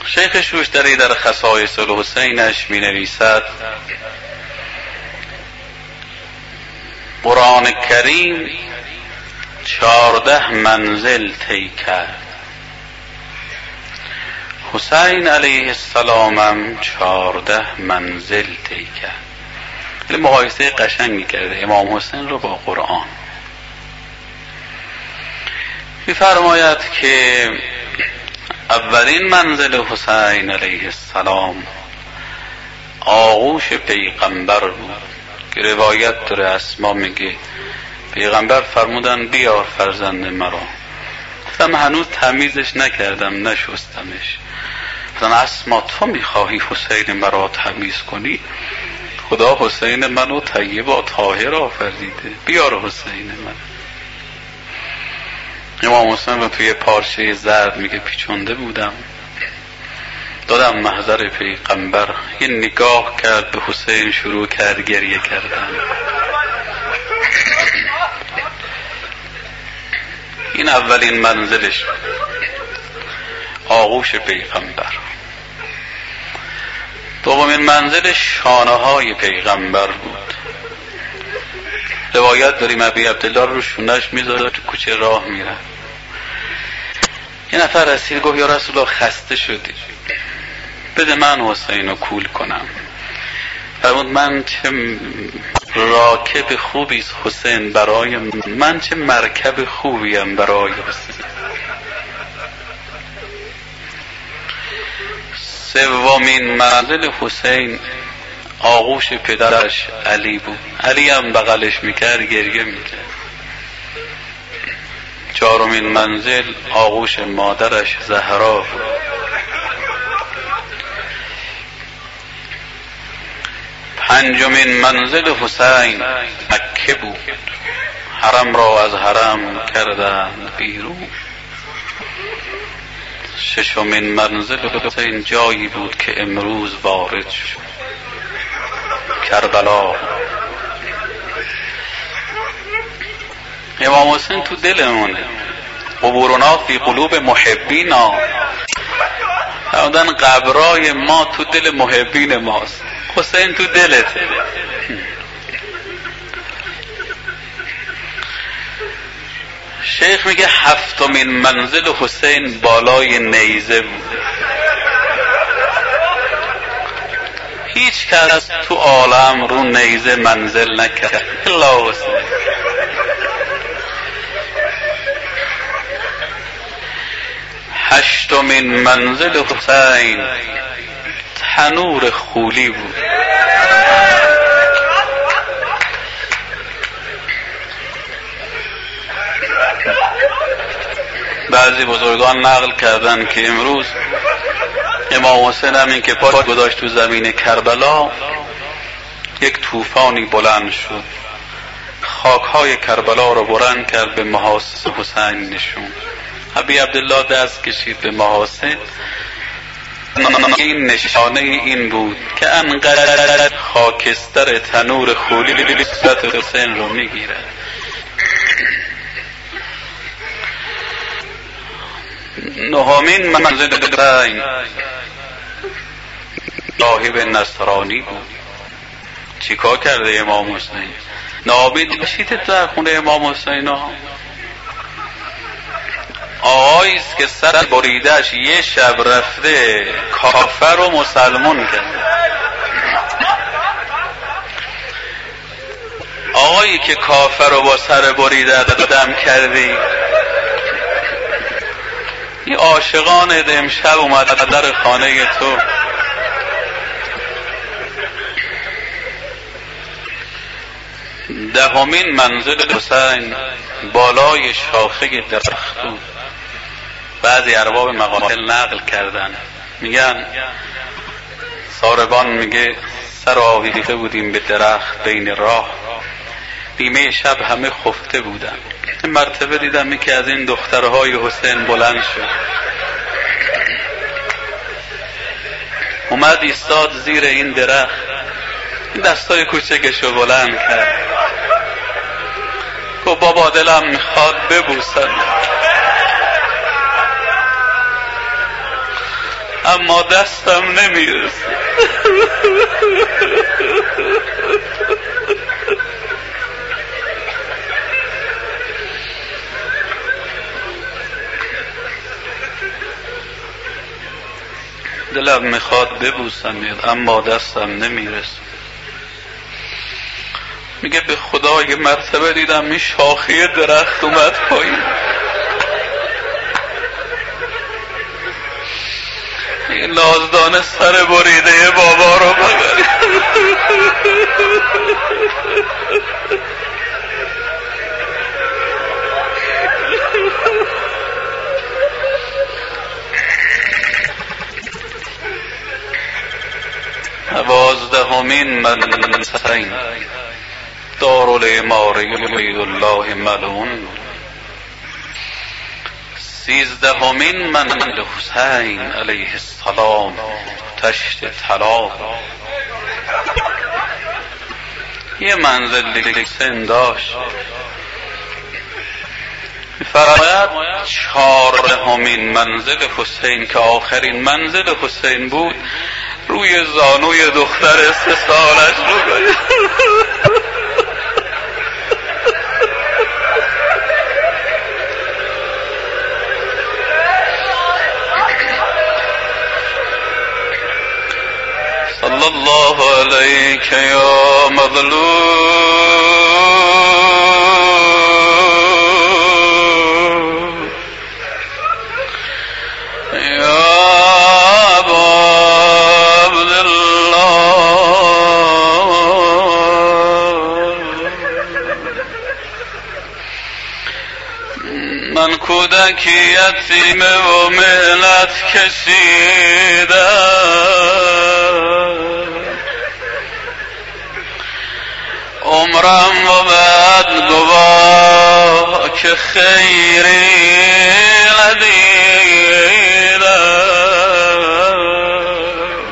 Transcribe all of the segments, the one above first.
شیخ شوشتری در خصایص الحسینش می نویسد: قرآن کریم 14 منزل طی کرد، حسین علیه السلام هم 14 منزل طی کرد. مقایسه قشنگی کرده امام حسین رو با قرآن. می‌فرماید که اولین منزل حسین علیه السلام آغوش پیغمبر بود که روایت داره. اسما میگه پیغمبر فرمودن بیار فرزند مرا. گفتم هنوز تمیزش نکردم، نشستمش. گفتن اسما تو میخواهی حسین مرا تمیز کنی؟ خدا حسین منو طیب و طاهر آفریده، بیار حسین من. امام حسین رو توی پارچه زرد میگه پیچونده بودم، دادم محضر پیغمبر، یه نگاه کرد به حسین، شروع کرد گریه کردن. این اولین منزلش، آغوش پیغمبر. دومین منزلش شانه های پیغمبر بود. روایت داریم ابی عبدالله رو شونش میذاره تو کوچه راه میره. یه نفر رسید گفت یا رسول الله خسته شدی، بده من حسین رو کول کنم. فرمود من چه راکب خوبیست حسین برای من، چه مرکب خوبیم برای حسین. سومین منزل حسین آغوش پدرش علی بود. علی هم بغلش میکرد گریه میکرد. چهارمین منزل آغوش مادرش زهرا بود. پنجمین منزل حسین مکه بود، حرم را از حرم کردند بیرون. ششمین منزل حسین جایی بود که امروز وارد شد، کربلا. امام حسین تو دلمونه، قبورنا فی قلوب محبینا. فرمودن قبرای ما تو دل محبین ماست، حسین تو دلته. شیخ میگه هفتمین منزل حسین بالای نیزه بود. هیچ کس تو عالم رو نیزه منزل نکرد الا حسین. هشتمین منزل حسین تنور خولی بود. بعضی بزرگان نقل کردن که امروز امام حسین هم این که پا گذاشت تو زمین کربلا، یک طوفانی بلند شد، خاکهای کربلا رو بلند کرد، به محاسن حسین نشون. ابی عبدالله دست کشید به محاسن. این نشانه این بود که انقدر خاکستر تنور خولی صورت حسین رو میگیره. نهمین منزل حسین راهب نصرانی بود. چیکار کرده امام حسین؟ نابید بشید در خونه امام حسین ها. آقاییست که سر بریدش یه شب رفته کافر و مسلمون کرده. آقایی که کافر رو با سر بریده دم کردی. یه عاشقان امشب اومد در خانه تو. دهمین منزل حسین بالای شاخه درخت بود. بعضی ارباب مقاتل نقل کردن، میگن ساربان میگه سر آویخته بودیم به درخت بین راه، بیمه شب همه خفته بودن. مرتبه دیدم یکی از این دخترهای حسین بلند شد، اومد ایستاد زیر این درخت، این دستای کوچکشو بلند کرد، گفت بابا دلم میخواد ببوسم. اما دستم نمیرسه. دلم میخواد ببوسم اما دستم نمیرسه. میگه به خدا یه مرتبه دیدم این شاخه درخت اومد پایین، این نازدانه سر بریده بابا رو ببری. دوازدهمین ملعون دارالاماره ولی الله ملعون. سیزدهمین منزل حسین علیه السلام تشت طلا. یه منزل دیگه حسین داشت، فرماید 14مین منزل حسین که آخرین منزل حسین بود روی زانوی دختر 3 سالش بود. صلی الله علیک یا مظلوم من کودکی یتیمه و مهلت کشیدم، عمرم و بعد گواه که خیری ندیدم.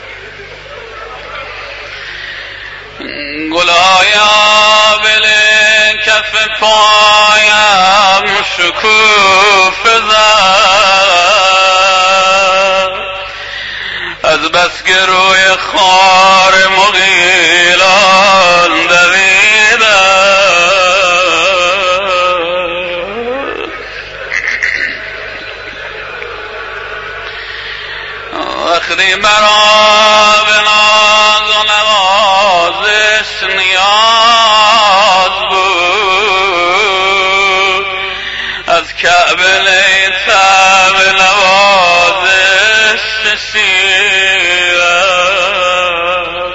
گلهای آبله کف پایم شکوفه زد، از بس که روی خار مغیلان دویدم. وقتی مرا به ناز و نوازش نیاز بود، از کعبه لیتم نوازش شیرم.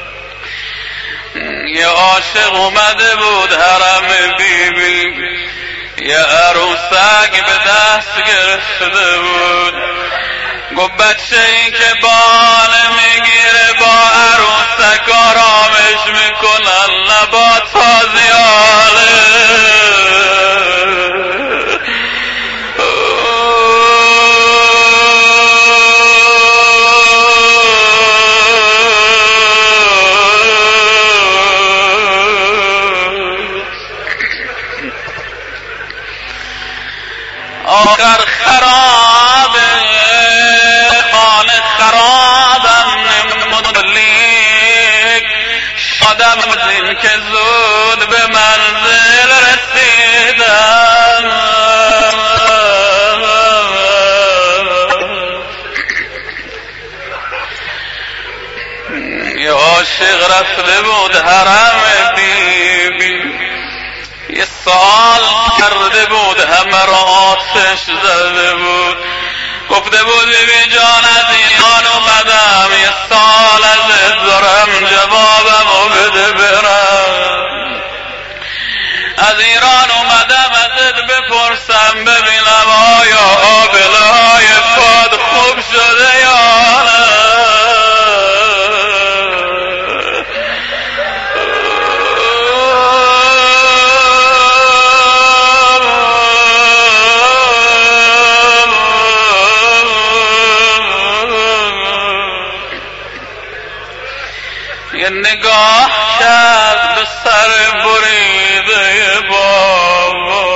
یه عاشق اومده بود حرم بیبی، یه عروسک به دست گرفته بود. گفت بچه این که بال میگیره با عروسک آرامش میکنن، لبا تازیاله. آخر خرابه خانه خرابم مدلیک، شادم از این که زود به منزل رسیدم. یه عاشق رفته بود حرم بیبی، یه سال کرده بود همه را آتش زده بود. گفته بود بیبی جان از ایران اومدم، یه سال ازت دارم جوابمو بده برم. از ایران اومدم ازت بپرسم ببینم آیا آبله های پاد خوب شده یا نه. یه نگاه کرد به سر بریده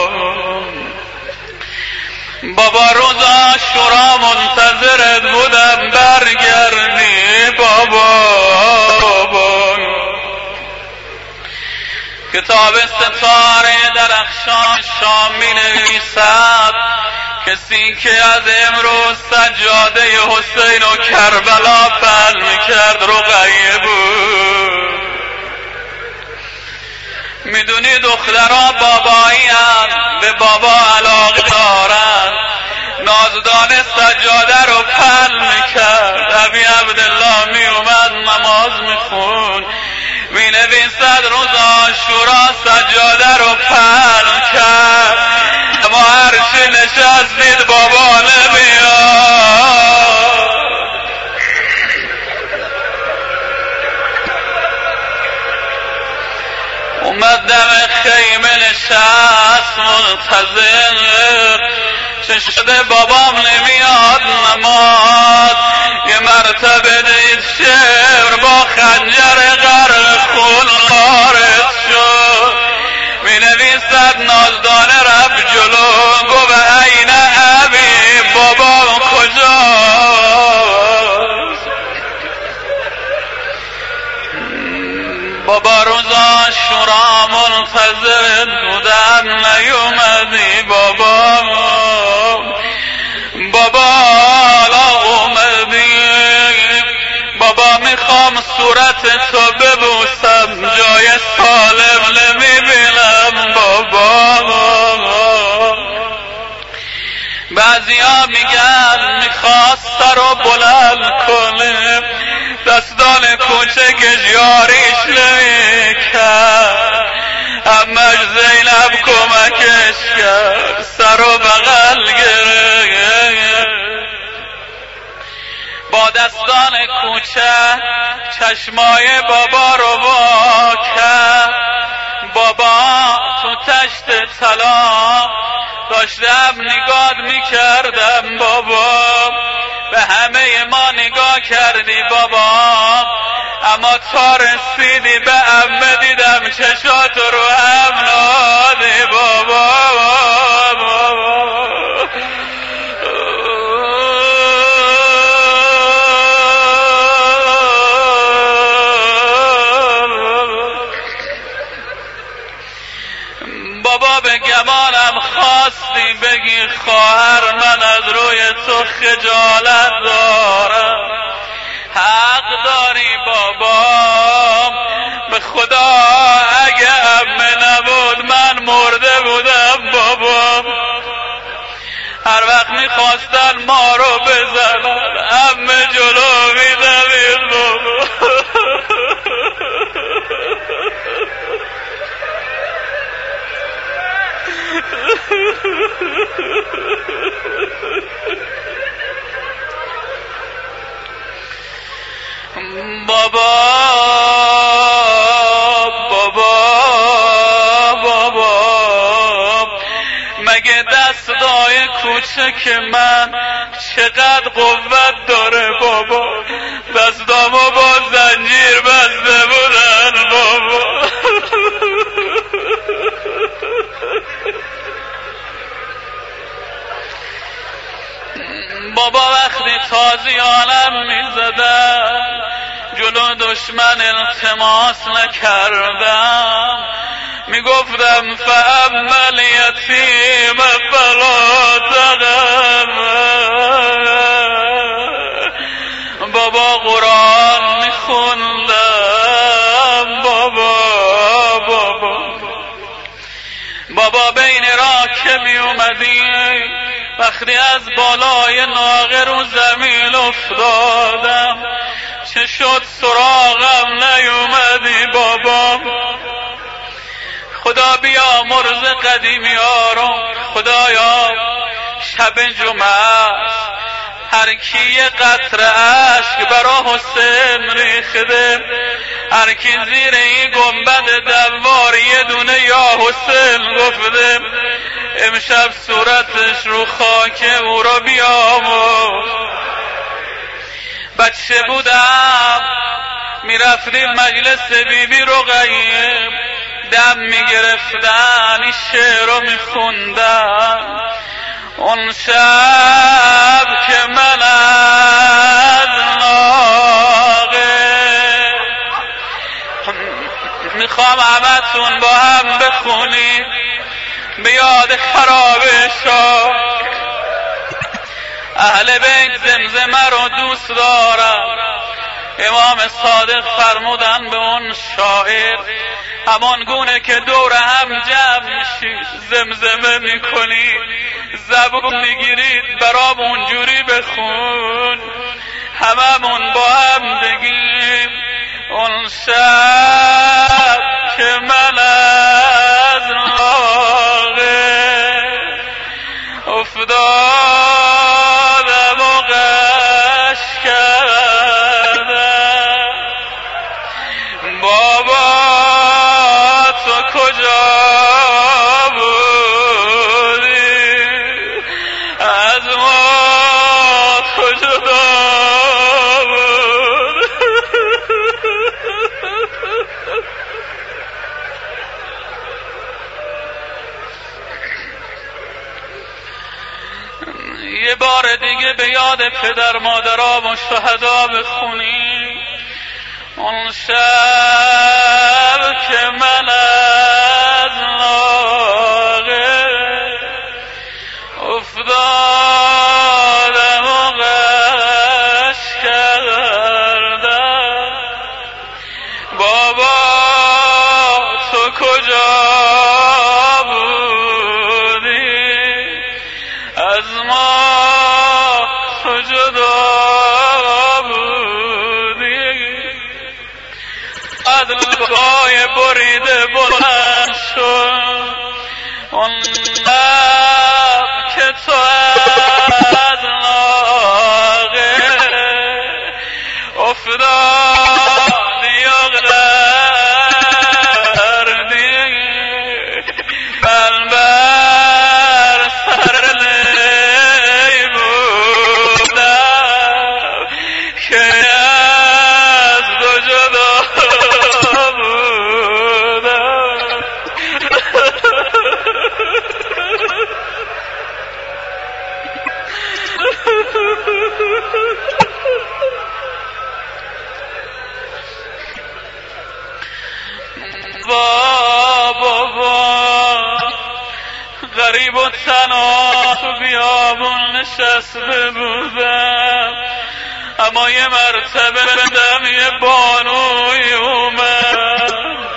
بابا روز عاشورا منتظرت بودم. کتاب ستاره درخشان شام می نویسد کسی که از امروز سجاده حسین و کربلا پهن میکرد رقیه بود. میدونی دخترها بابایی هم به بابا علاقه دارن. نازدان سجاده رو پهن میکرد. ابی عبدالله می اومد نماز میخون، می نویسد روز عاشورا سجاده رو پهن کرد، اما هرچی نشستید بابا نمیاد. اومد دم خیمه نشست منتظر، چه شده بابام نمیاد نماز. یه مرتبه دید شعر با خنجر غرق خون خارج شد. می نویسد نازدانه رفت جلو گفت عین ابی بابام کجاست؟ بابا روز عاشورا منتظر بودم نیومدی بابا. بابا حالا اومدی بابا، میخوام صورت تو ببوسم، جای سالم نمیبینم بابا. بعضیا میگن میخواست سر رو بلند کنه، دستان کوچکش یاریش نمیکرد، امش زینب کمکش کرد، سر رو بغل گرفت. با دستان کوچک چشمای بابا رو وا کرد. بابا تو تشت طلا داشتم نگاه میکردم بابا، به همه ما نگاه کردی بابا، اما تا رسیدی به عمه دیدم چشات رو هم نادی بابا. بابا به گمانم خواستی بگی خواهر من از روی تو خجالت دارم. حق داری بابا، به خدا اگه عمه نبود من مرده بودم بابا. هر وقت میخواستن ما رو بزنن عمه جلو میدوید بابا. بابا بابا بابا، مگه دستای کوچک من چقدر قوت داره بابا؟ دستامو با زنجیر بسته بودن بابا. بابا وقتی تازیانم میزدم جلو دشمن التماس نکردم، میگفتم فاما الیتیم فلا تقهر. بابا قرآن میخوندم بابا. بابا بین راه که میومدی وقتی از بالای ناقه رو زمین افتادم، چه شد سراغم نیومدی بابا. خدا بیا مرز قدیمی رو، خدایا شب جمعه هر کی یه قطره اشک برا حسین ریخته، هر کی زیر این گنبد دوار یه دونه یا حسین گفته، امشب صورتش رو خاک او رو بیامرز. بچه بودم میرفتیم مجلس بیبی رقیه، دم میگرفتن این شعر رو میخوندن. اون شب که من از ناقه میخوام میخوام همتون با هم بخونید به یاد خراب شاه. اهل بیت زمزمه رو دوست دارم. امام صادق فرمودن به اون شاعر همان گونه که دور هم جمع میشید زمزمه میکنید زبون میگیرید برام اونجوری بخون هممون با هم بگیم اون شب که من از ناقه افتادم و غش کردم بابا تو کجا بودی از ما تو جدا بود. یه بار دیگه به یاد پدر مادرام و شهدا بخونی اون شب که من از ناقه افتادم و غش کردم بابا تو کجا بودی از ما تو جدا عدلهای بریده بلند شد اون لب که تو از ناقه افتادی و غردی من بر سر لی بودم که از دو جدا بابا غریب و تنها تو بیابون نشسته بودم اما یه مرتبه بدم یه بانوی اومد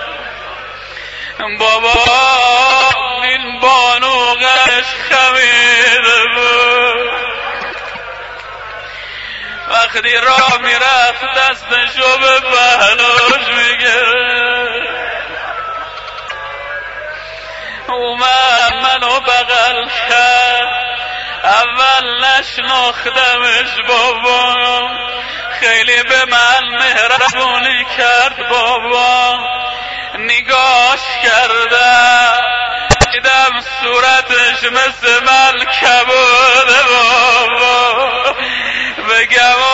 بابا این بانو غش خمیده بود وقتی راه میرفت دستشو به پهلوش میگرفت اومد منو بغل کرد اول نشناختمش بابا خیلی به من مهربونی کرد بابا نگاش کردم دیدم صورتش مثل من کبوده بابا بگم